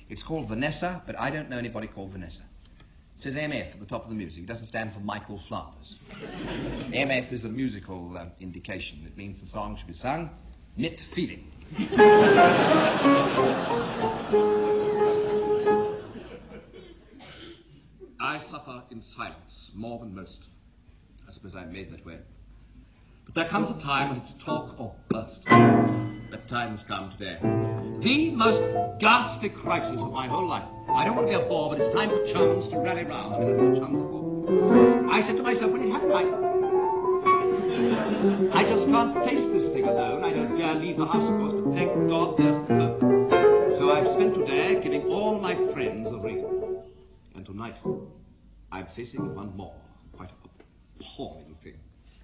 It's called Vanessa, but I don't know anybody called Vanessa. It says MF at the top of the music. It doesn't stand for Michael Flanders. MF is a musical indication. It means the song should be sung mid-feeling. I suffer in silence more than most. I suppose I'm made that way. But there comes a time when it's talk or burst. That time has come today. The most ghastly crisis of my whole life. I don't want to be a bore, but it's time for chums to rally round. I mean, that's what chums are for. I said to myself, when it happened, I just can't face this thing alone. I don't dare leave the house, of course, but thank God there's the phone. So I've spent today giving all my friends a ring. And tonight, I'm facing one more, quite appalling thing.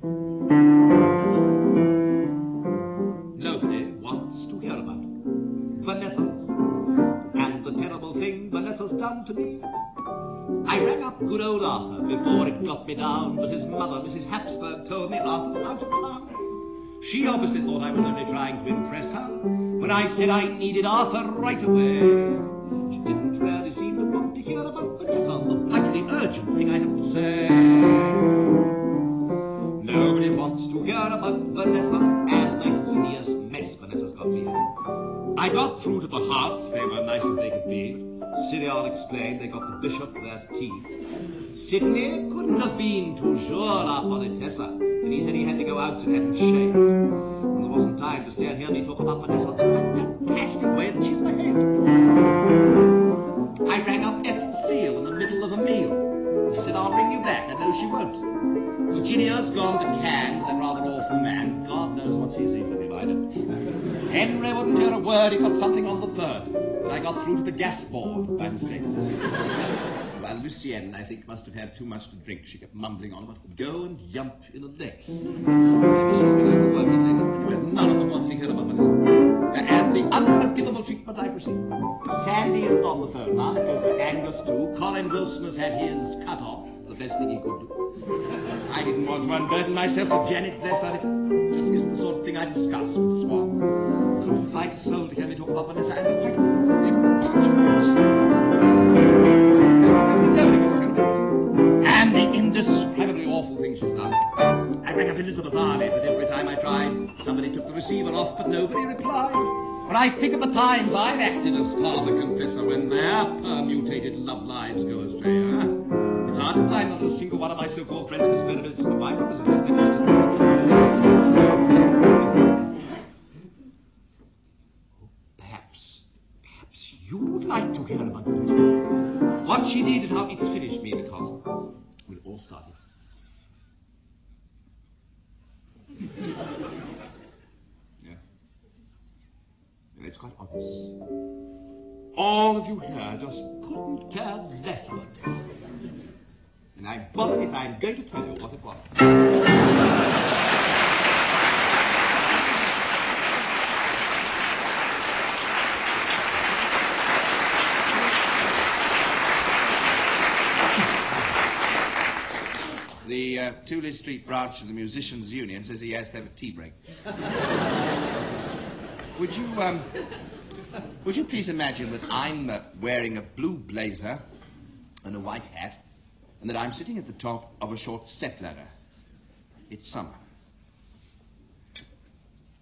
Nobody wants to hear about Vanessa and the terrible thing Vanessa's done to me. I rang up good old Arthur before it got me down, but his mother, Mrs. Hapsburg, told me Arthur's out of town. She obviously thought I was only trying to impress her when I said I needed Arthur right away. She didn't really seem to want to hear about Vanessa, the vitally urgent thing I have to say. Nobody wants to hear about Vanessa and the hideous mess Vanessa's got me in. I got through to the Hearts. They were nice as they could be. Sirion explained they got the bishop there to tea. Sidney couldn't have been too sure la politessa, and he said he had to go out and have him shaved. And there wasn't time to stay and hear me talk about Vanessa in that fantastic way that she's behaved. I rang up Ethel Seal in the middle of a meal. He said, I'll ring you back. I know she won't. Virginia's gone to Cannes with that rather awful man. God knows what she's easily divided. Henry wouldn't hear a word. He got something on the third. And I got through to the gas board by mistake. Well, Lucienne, I think, must have had too much to drink. She kept mumbling on about go and yump in a lake. Maybe she's been overworking lately. Anyway, none of them wanted to hear about Vanessa. And the unforgivable treatment I received. Sandy isn't on the phone now. That goes for Angus, too. Colin Wilson has had his cut off. The best thing he could do. I didn't want to unburden myself with Janet, bless her. It just isn't the sort of thing I discuss with Swan. Couldn't find a soul to hear me talk about Vanessa, and quite and the indescribably awful thing she's done. I rang up Elizabeth Arley, but every time I tried, somebody took the receiver off, but nobody replied. When I think of the times I've acted as father confessor when their permutated love lives go astray, it's hard to find not a single one of my so-called friends who's benefited some of my representation. Perhaps you would like to hear about this. What she did and how it's finished me, because we'll all start it. Yeah. It's quite obvious. All of you here just couldn't care less about this. And I'm bothered if I'm going to tell you what it was. The Tooley Street branch of the Musicians' Union says he has to have a tea break. Would you please imagine that I'm wearing a blue blazer and a white hat, and that I'm sitting at the top of a short stepladder. It's summer.